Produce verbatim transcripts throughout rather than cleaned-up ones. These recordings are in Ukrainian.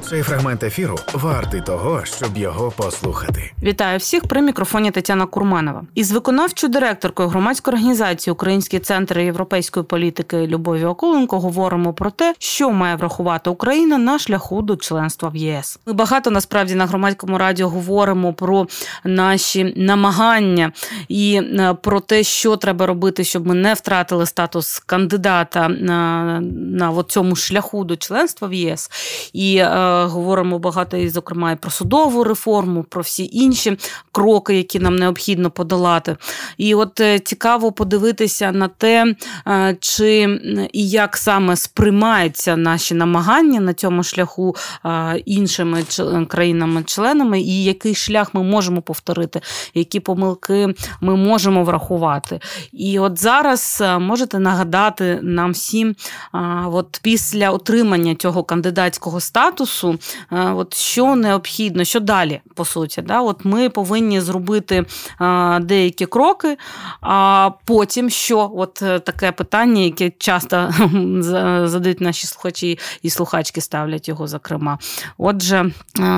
Цей фрагмент ефіру вартий того, щоб його послухати. Вітаю всіх, при мікрофоні Тетяна Курманова. Із виконавчою директоркою громадської організації «Український центр європейської політики» Любов'ю Акуленко говоримо про те, що має врахувати Україна на шляху до членства в ЄС. Ми багато, насправді, на громадському радіо говоримо про наші намагання і про те, що треба робити, щоб ми не втратили статус кандидата на, на от цьому шляху до членства в ЄС. І е, говоримо багато, і, зокрема, і про судову реформу, про всі інші кроки, які нам необхідно подолати. І от цікаво подивитися на те, чи і як саме сприймаються наші намагання на цьому шляху іншими країнами-членами, і який шлях ми можемо повторити, які помилки ми можемо врахувати. І от зараз можете нагадати нам всім, от після отримання цього кандидатського статусу, от що необхідно, що далі, по суті. Да? От ми повинні зробити деякі кроки, а потім що? От таке питання, яке часто задають наші слухачі і слухачки, ставлять його, зокрема. Отже,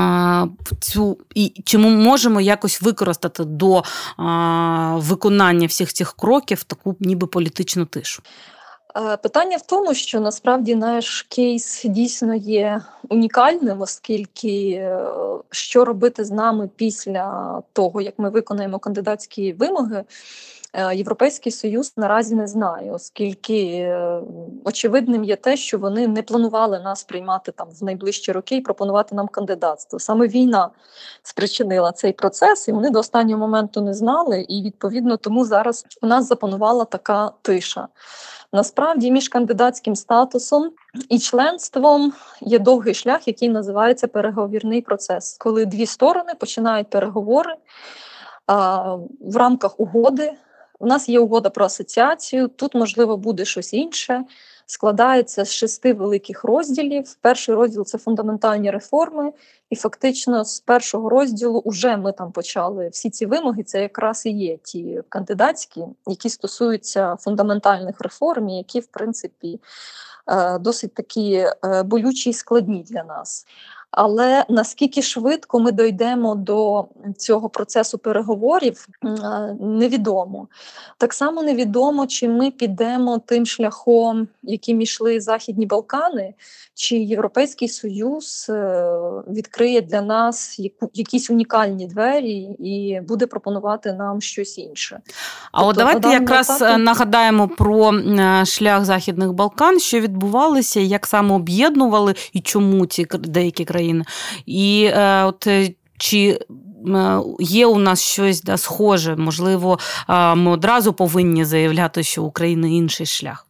цю, і чи ми можемо якось використати до виконання всіх цих кроків таку ніби політичну тишу? Питання в тому, що насправді наш кейс дійсно є унікальним, оскільки що робити з нами після того, як ми виконаємо кандидатські вимоги, Європейський Союз наразі не знає, оскільки очевидним є те, що вони не планували нас приймати там в найближчі роки і пропонувати нам кандидатство. Саме війна спричинила цей процес, і вони до останнього моменту не знали, і відповідно тому зараз у нас запанувала така тиша. Насправді, між кандидатським статусом і членством є довгий шлях, який називається переговірний процес, коли дві сторони починають переговори а, в рамках угоди. У нас є угода про асоціацію, тут, можливо, буде щось інше. Складається з шести великих розділів. Перший розділ – це фундаментальні реформи, і фактично з першого розділу вже ми там почали всі ці вимоги, це якраз і є ті кандидатські, які стосуються фундаментальних реформ, які, в принципі, досить такі болючі і складні для нас. Але наскільки швидко ми дійдемо до цього процесу переговорів, невідомо. Так само невідомо, чи ми підемо тим шляхом, яким йшли Західні Балкани, чи Європейський Союз відкриє для нас якісь унікальні двері і буде пропонувати нам щось інше. А тобто, от давайте якраз етапі... нагадаємо про шлях Західних Балкан, що відбувалося, як саме об'єднували і чому ці деякі країни. І е, от чи є у нас щось да, схоже? Можливо, ми одразу повинні заявляти, що у України інший шлях?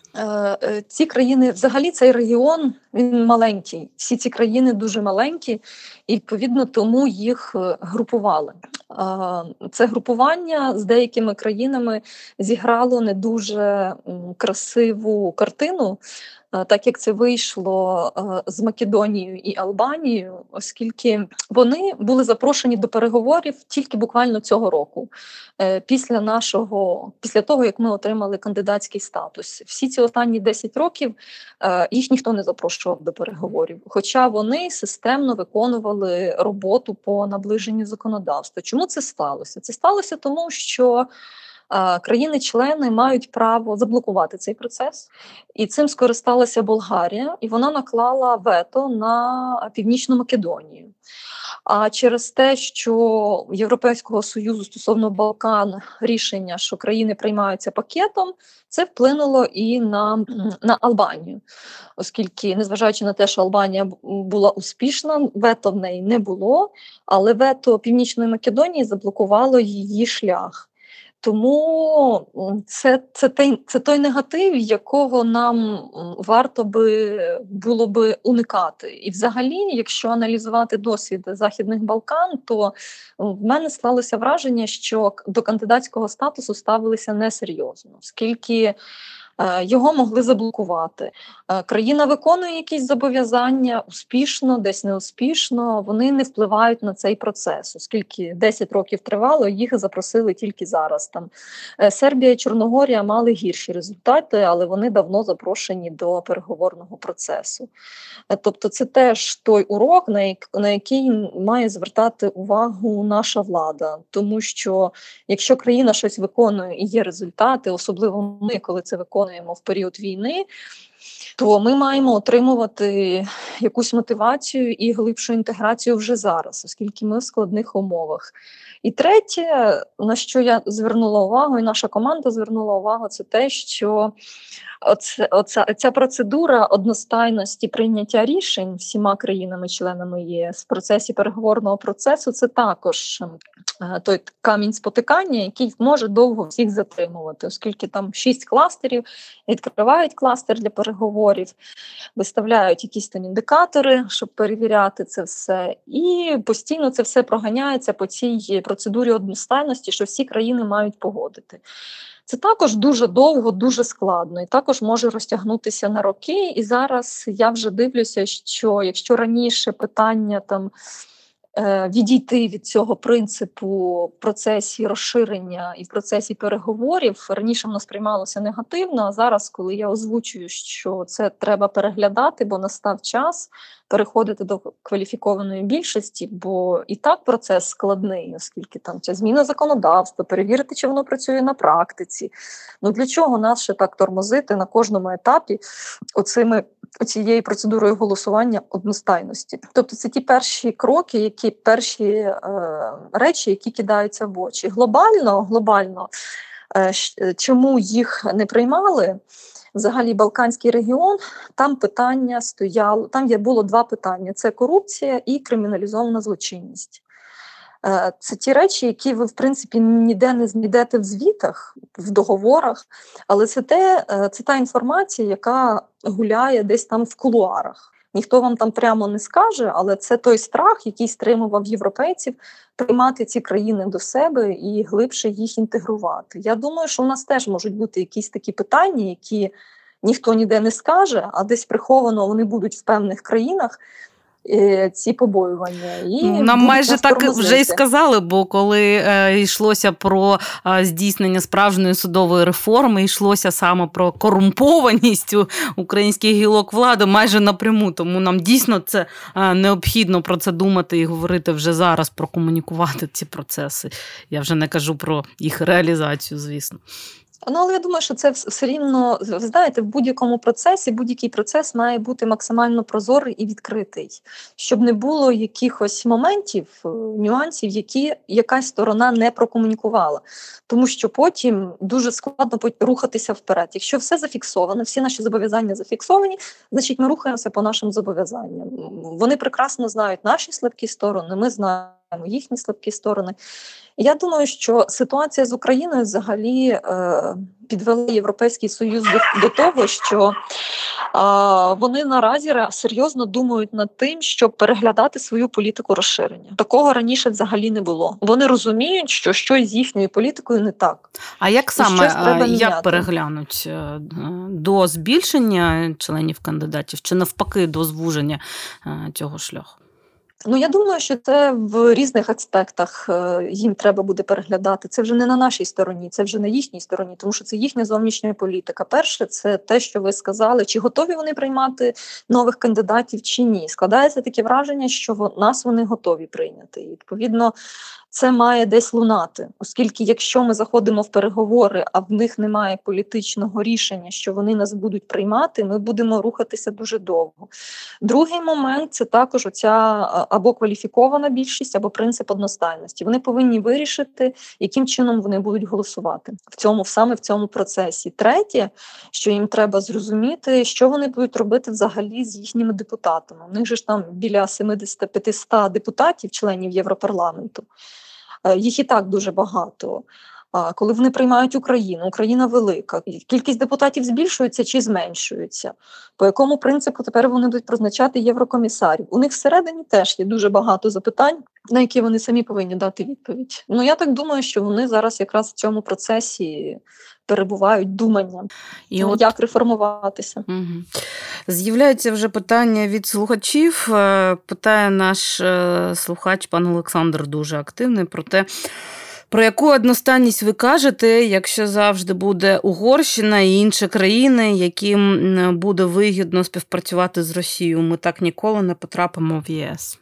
Ці країни, взагалі цей регіон, він маленький. Всі ці країни дуже маленькі, і, відповідно, тому їх групували. Це групування з деякими країнами зіграло не дуже красиву картину, так як це вийшло з Македонією і Албанією, оскільки вони були запрошені до переговорів тільки буквально цього року, після нашого, після того, як ми отримали кандидатський статус. Всі ці останні десять років їх ніхто не запрошував до переговорів, хоча вони системно виконували роботу по наближенню законодавства. Чому це сталося? Це сталося тому, що країни-члени мають право заблокувати цей процес, і цим скористалася Болгарія, і вона наклала вето на Північну Македонію. А через те, що Європейського Союзу стосовно Балкан рішення, що країни приймаються пакетом, це вплинуло і на, на Албанію. Оскільки, незважаючи на те, що Албанія була успішна, вето в неї не було, але вето Північної Македонії заблокувало її шлях. Тому це, це, той, це той негатив, якого нам варто би було би уникати. І взагалі, якщо аналізувати досвід Західних Балкан, то в мене склалося враження, що до кандидатського статусу ставилися несерйозно, оскільки його могли заблокувати. Країна виконує якісь зобов'язання успішно, десь неуспішно, вони не впливають на цей процес, оскільки десять років тривало, їх запросили тільки зараз. Там Сербія і Чорногорія мали гірші результати, але вони давно запрошені до переговорного процесу. Тобто це теж той урок, на який має звертати увагу наша влада, тому що якщо країна щось виконує і є результати, особливо ми, коли це виконуємо в період війни, то ми маємо отримувати якусь мотивацію і глибшу інтеграцію вже зараз, оскільки ми в складних умовах. І третє, на що я звернула увагу, і наша команда звернула увагу, це те, що оце, оця, ця процедура одностайності прийняття рішень всіма країнами-членами ЄС в процесі переговорного процесу, це також той камінь спотикання, який може довго всіх затримувати, оскільки там шість кластерів, відкривають кластер для переговорів, виставляють якісь там індикатори, щоб перевіряти це все, і постійно це все проганяється по цій процедурі одностайності, що всі країни мають погодити. Це також дуже довго, дуже складно і також може розтягнутися на роки. І зараз я вже дивлюся, що якщо раніше питання там відійти від цього принципу в процесі розширення і в процесі переговорів раніше воно сприймалося негативно, а зараз, коли я озвучую, що це треба переглядати, бо настав час переходити до кваліфікованої більшості, бо і так процес складний, оскільки там ця зміна законодавства, перевірити, чи воно працює на практиці. Ну для чого нас ще так тормозити на кожному етапі оцими цією процедурою голосування одностайності? Тобто це ті перші кроки, які перші е, речі, які кидаються в очі. Глобально, глобально е, чому їх не приймали? Взагалі Балканський регіон, там питання стояло, там є було два питання: це корупція і криміналізована злочинність. Це ті речі, які ви, в принципі, ніде не знайдете в звітах, в договорах, але це, те, це та інформація, яка гуляє десь там в кулуарах. Ніхто вам там прямо не скаже, але це той страх, який стримував європейців приймати ці країни до себе і глибше їх інтегрувати. Я думаю, що у нас теж можуть бути якісь такі питання, які ніхто ніде не скаже, а десь приховано вони будуть в певних країнах, ці побоювання. І нам майже так вже й сказали, бо коли е, йшлося про е, здійснення справжньої судової реформи, йшлося саме про корумпованість українських гілок влади майже напряму, тому нам дійсно це е, необхідно про це думати і говорити вже зараз, прокомунікувати ці процеси. Я вже не кажу про їх реалізацію, звісно. Ну, але я думаю, що це все рівно, ви знаєте, в будь-якому процесі, будь-який процес має бути максимально прозорий і відкритий, щоб не було якихось моментів, нюансів, які якась сторона не прокомунікувала. Тому що потім дуже складно рухатися вперед. Якщо все зафіксовано, всі наші зобов'язання зафіксовані, значить ми рухаємося по нашим зобов'язанням. Вони прекрасно знають наші слабкі сторони, ми знаємо їхні слабкі сторони. Я думаю, що ситуація з Україною взагалі е, підвела Європейський Союз до, до того, що е, вони наразі серйозно думають над тим, щоб переглядати свою політику розширення. Такого раніше взагалі не було. Вони розуміють, що щось з їхньою політикою не так. А як саме, як переглянуть? До збільшення членів кандидатів чи навпаки до звуження цього шляху? Ну, я думаю, що це в різних аспектах їм треба буде переглядати. Це вже не на нашій стороні, це вже на їхній стороні, тому що це їхня зовнішня політика. Перше, це те, що ви сказали, чи готові вони приймати нових кандидатів, чи ні. Складається таке враження, що нас вони готові прийняти. І, відповідно, це має десь лунати, оскільки якщо ми заходимо в переговори, а в них немає політичного рішення, що вони нас будуть приймати, ми будемо рухатися дуже довго. Другий момент – це також оця або кваліфікована більшість, або принцип одностайності. Вони повинні вирішити, яким чином вони будуть голосувати в цьому, саме в цьому процесі. Третє, що їм треба зрозуміти, що вони будуть робити взагалі з їхніми депутатами. У них же ж там біля сімдесят п'ятсот депутатів, членів Європарламенту. Їх і так дуже багато. А коли вони приймають Україну, Україна велика, кількість депутатів збільшується чи зменшується? По якому принципу тепер вони будуть призначати єврокомісарів? У них всередині теж є дуже багато запитань, на які вони самі повинні дати відповідь. Ну, я так думаю, що вони зараз якраз в цьому процесі перебувають думанням, І ну, от... як реформуватися. Угу. З'являється вже питання від слухачів. Питає наш слухач, пан Олександр, дуже активний, про те, про яку одностайність ви кажете, якщо завжди буде Угорщина і інші країни, яким буде вигідно співпрацювати з Росією? Ми так ніколи не потрапимо в ЄС.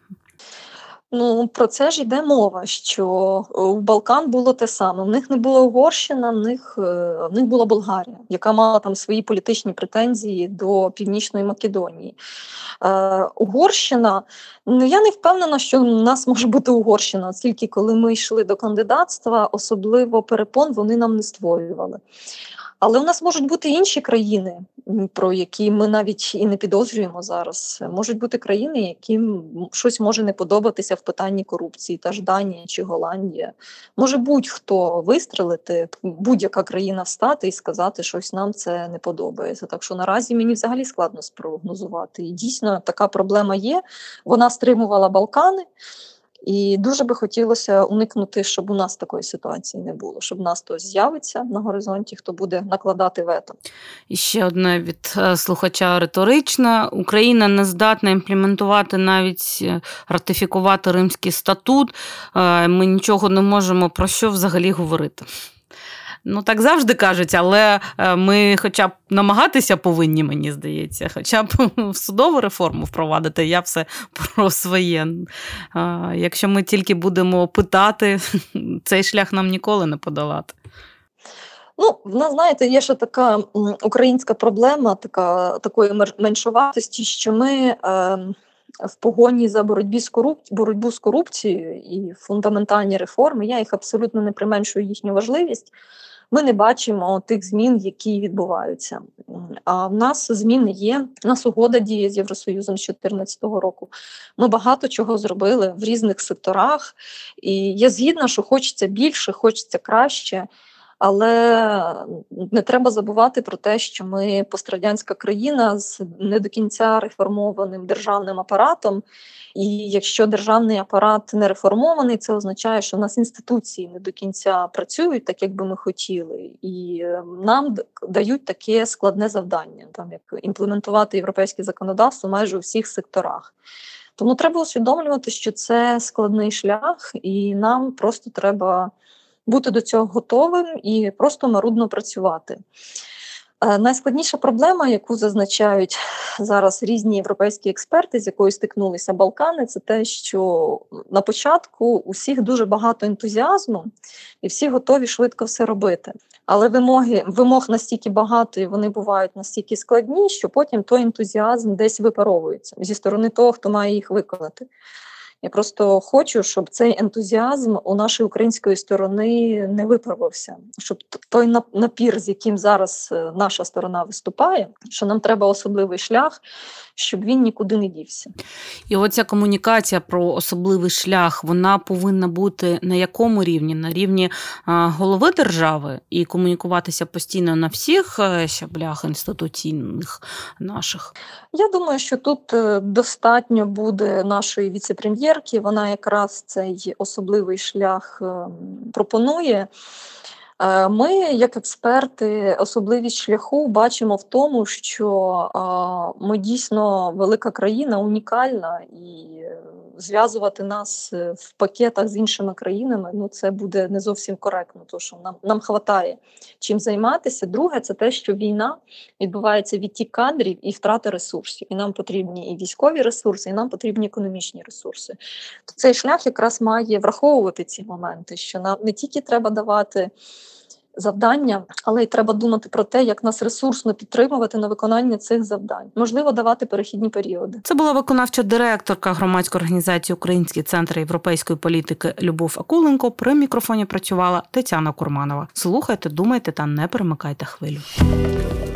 Ну, про це ж йде мова, що у Балкан було те саме. В них не була Угорщина, в них, в них була Болгарія, яка мала там свої політичні претензії до Північної Македонії. Е, Угорщина, ну я не впевнена, що в нас може бути Угорщина, оскільки коли ми йшли до кандидатства, особливо перепон вони нам не створювали. Але у нас можуть бути інші країни, про які ми навіть і не підозрюємо зараз. Можуть бути країни, яким щось може не подобатися в питанні корупції, та ж Данія чи Голландія. Може будь-хто вистрелити, будь-яка країна встати і сказати, що ось нам це не подобається. Так що наразі мені взагалі складно спрогнозувати. І дійсно така проблема є. Вона стримувала Балкани. І дуже би хотілося уникнути, щоб у нас такої ситуації не було, щоб у нас хтось з'явиться на горизонті, хто буде накладати вето. І ще одне від слухача риторичне. Україна не здатна імплементувати, навіть ратифікувати Римський статут. Ми нічого не можемо про що взагалі говорити. Ну, так завжди кажуть, але ми хоча б намагатися повинні, мені здається, хоча б в судову реформу впровадити, я все про своє. Якщо ми тільки будемо питати, цей шлях нам ніколи не подолати. Ну, в нас, знаєте, є ще така українська проблема, така, такої меншовартості, що ми е, в погоні за боротьбі з коруп... боротьбу з корупцією і фундаментальні реформи, я їх абсолютно не применшую їхню важливість, ми не бачимо тих змін, які відбуваються. А в нас зміни є, в нас угода діє з Євросоюзом з дві тисячі чотирнадцятого року. Ми багато чого зробили в різних секторах. І я згідна, що хочеться більше, хочеться краще. Але не треба забувати про те, що ми пострадянська країна з не до кінця реформованим державним апаратом. І якщо державний апарат не реформований, це означає, що в нас інституції не до кінця працюють так, як би ми хотіли. І нам дають таке складне завдання, там, як імплементувати європейське законодавство майже у всіх секторах. Тому треба усвідомлювати, що це складний шлях, і нам просто треба бути до цього готовим і просто марудно працювати. Е, найскладніша проблема, яку зазначають зараз різні європейські експерти, з якою стикнулися Балкани, це те, що на початку у всіх дуже багато ентузіазму і всі готові швидко все робити. Але вимоги, вимог настільки багато і вони бувають настільки складні, що потім той ентузіазм десь випаровується зі сторони того, хто має їх виконати. Я просто хочу, щоб цей ентузіазм у нашої української сторони не випарувався, щоб той напір, з яким зараз наша сторона виступає, що нам треба особливий шлях, щоб він нікуди не дівся. І оця комунікація про особливий шлях, вона повинна бути на якому рівні? На рівні голови держави і комунікуватися постійно на всіх щаблях інституційних наших? Я думаю, що тут достатньо буде нашої віце-прем'єрки, вона якраз цей особливий шлях пропонує. Ми, як експерти, особливість шляху бачимо в тому, що ми дійсно велика країна, унікальна, і зв'язувати нас в пакетах з іншими країнами, ну це буде не зовсім коректно, тому що нам, нам хватає чим займатися. Друге, це те, що війна відбувається відтік кадрів і втрата ресурсів. І нам потрібні і військові ресурси, і нам потрібні економічні ресурси. То цей шлях якраз має враховувати ці моменти, що нам не тільки треба давати завдання, але й треба думати про те, як нас ресурсно підтримувати на виконання цих завдань. Можливо, давати перехідні періоди. Це була виконавча директорка громадської організації «Український центр європейської політики» Любов Акуленко. При мікрофоні працювала Тетяна Курманова. Слухайте, думайте та не перемикайте хвилю.